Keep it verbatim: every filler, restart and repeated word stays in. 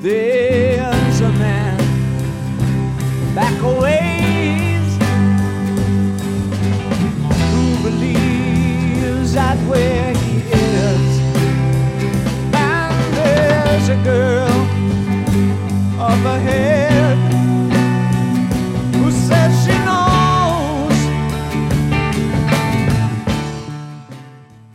There's a man back a ways who believes that way.